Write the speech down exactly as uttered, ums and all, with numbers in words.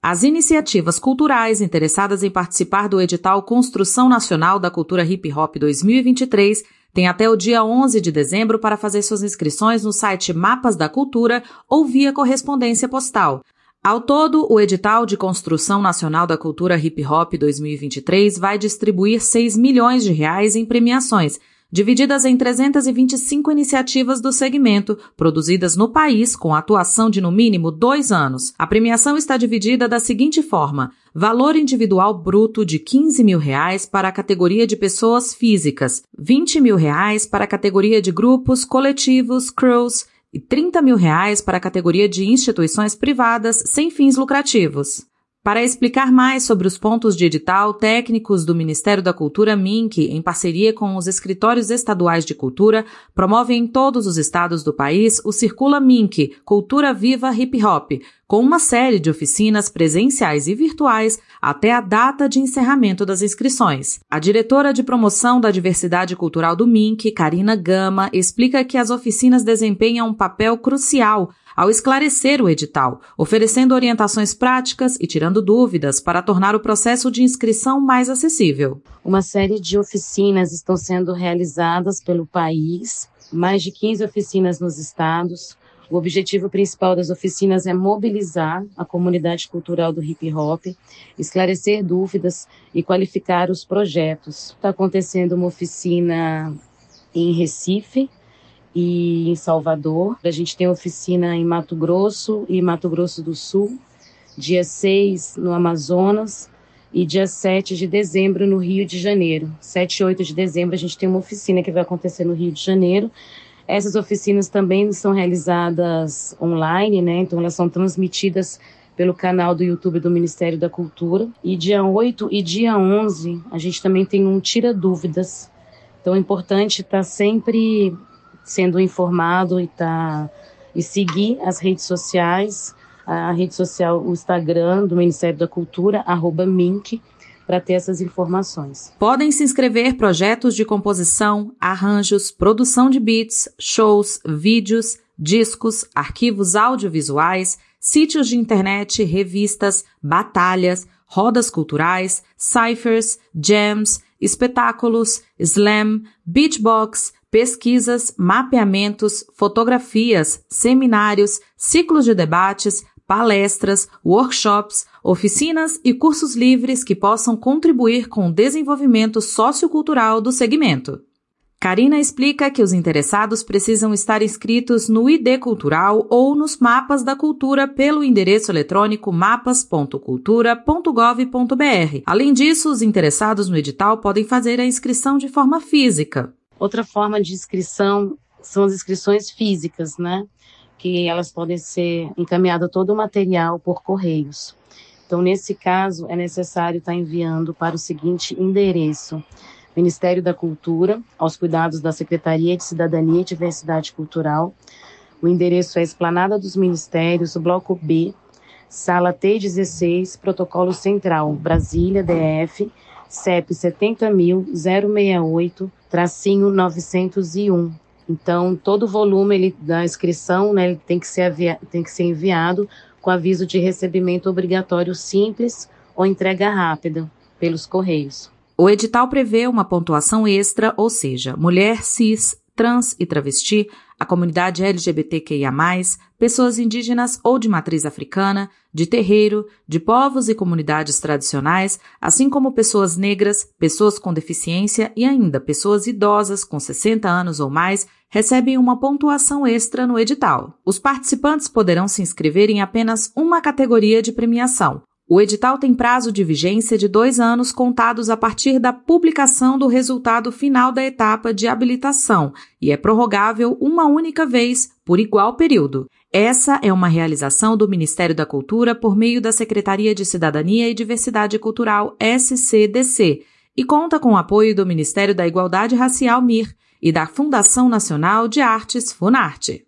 As iniciativas culturais interessadas em participar do edital Construção Nacional da Cultura Hip Hop dois mil e vinte e três têm até o dia onze de dezembro para fazer suas inscrições no site Mapas da Cultura ou via correspondência postal. Ao todo, o edital de Construção Nacional da Cultura Hip Hop dois mil e vinte e três vai distribuir seis milhões de reais em premiações, divididas em trezentas e vinte e cinco iniciativas do segmento, produzidas no país com atuação de no mínimo dois anos. A premiação está dividida da seguinte forma: valor individual bruto de quinze mil reais para a categoria de pessoas físicas, vinte mil reais para a categoria de grupos, coletivos, crews, e trinta mil reais para a categoria de instituições privadas sem fins lucrativos. Para explicar mais sobre os pontos de edital, técnicos do Ministério da Cultura M I N C, em parceria com os escritórios estaduais de cultura, promovem em todos os estados do país o Circula M I N C, Cultura Viva Hip Hop, com uma série de oficinas presenciais e virtuais até a data de encerramento das inscrições. A diretora de promoção da diversidade cultural do M I N C, Karina Gama, explica que as oficinas desempenham um papel crucial ao esclarecer o edital, oferecendo orientações práticas e tirando dúvidas para tornar o processo de inscrição mais acessível. Uma série de oficinas estão sendo realizadas pelo país, mais de quinze oficinas nos estados. O objetivo principal das oficinas é mobilizar a comunidade cultural do hip hop, esclarecer dúvidas e qualificar os projetos. Está acontecendo uma oficina em Recife e em Salvador. A gente tem oficina em Mato Grosso e Mato Grosso do Sul, dia seis no Amazonas e dia sete de dezembro no Rio de Janeiro. sete e oito de dezembro a gente tem uma oficina que vai acontecer no Rio de Janeiro. Essas oficinas também são realizadas online, né? Então elas são transmitidas pelo canal do YouTube do Ministério da Cultura. E dia oito e dia onze a gente também tem um Tira Dúvidas. Então é importante estar sempre sendo informado e, tá, e seguir as redes sociais, a rede social, o Instagram do Ministério da Cultura, arroba Mink, para ter essas informações. Podem se inscrever projetos de composição, arranjos, produção de beats, shows, vídeos, discos, arquivos audiovisuais, sítios de internet, revistas, batalhas, rodas culturais, cyphers, jams, espetáculos, slam, beatbox, pesquisas, mapeamentos, fotografias, seminários, ciclos de debates, palestras, workshops, oficinas e cursos livres que possam contribuir com o desenvolvimento sociocultural do segmento. Karina explica que os interessados precisam estar inscritos no I D Cultural ou nos Mapas da Cultura pelo endereço eletrônico mapas ponto cultura ponto gov ponto br. Além disso, os interessados no edital podem fazer a inscrição de forma física. Outra forma de inscrição são as inscrições físicas, né? Que elas podem ser encaminhado todo o material por correios. Então, nesse caso, é necessário estar enviando para o seguinte endereço: Ministério da Cultura, aos cuidados da Secretaria de Cidadania e Diversidade Cultural. O endereço é Esplanada dos Ministérios, Bloco B, Sala T dezesseis, Protocolo Central, Brasília, D F, C E P setenta mil, zero sessenta e oito, tracinho novecentos e um. Então, todo o volume ele, da inscrição, né, ele tem que ser avia- tem que ser enviado com aviso de recebimento obrigatório simples ou entrega rápida pelos correios. O edital prevê uma pontuação extra, ou seja, mulher, cis, trans e travesti, a comunidade L G B T Q I A mais, pessoas indígenas ou de matriz africana, de terreiro, de povos e comunidades tradicionais, assim como pessoas negras, pessoas com deficiência e ainda pessoas idosas com sessenta anos ou mais, recebem uma pontuação extra no edital. Os participantes poderão se inscrever em apenas uma categoria de premiação. O edital tem prazo de vigência de dois anos contados a partir da publicação do resultado final da etapa de habilitação e é prorrogável uma única vez por igual período. Essa é uma realização do Ministério da Cultura por meio da Secretaria de Cidadania e Diversidade Cultural S C D C e conta com o apoio do Ministério da Igualdade Racial M I R e da Fundação Nacional de Artes Funarte.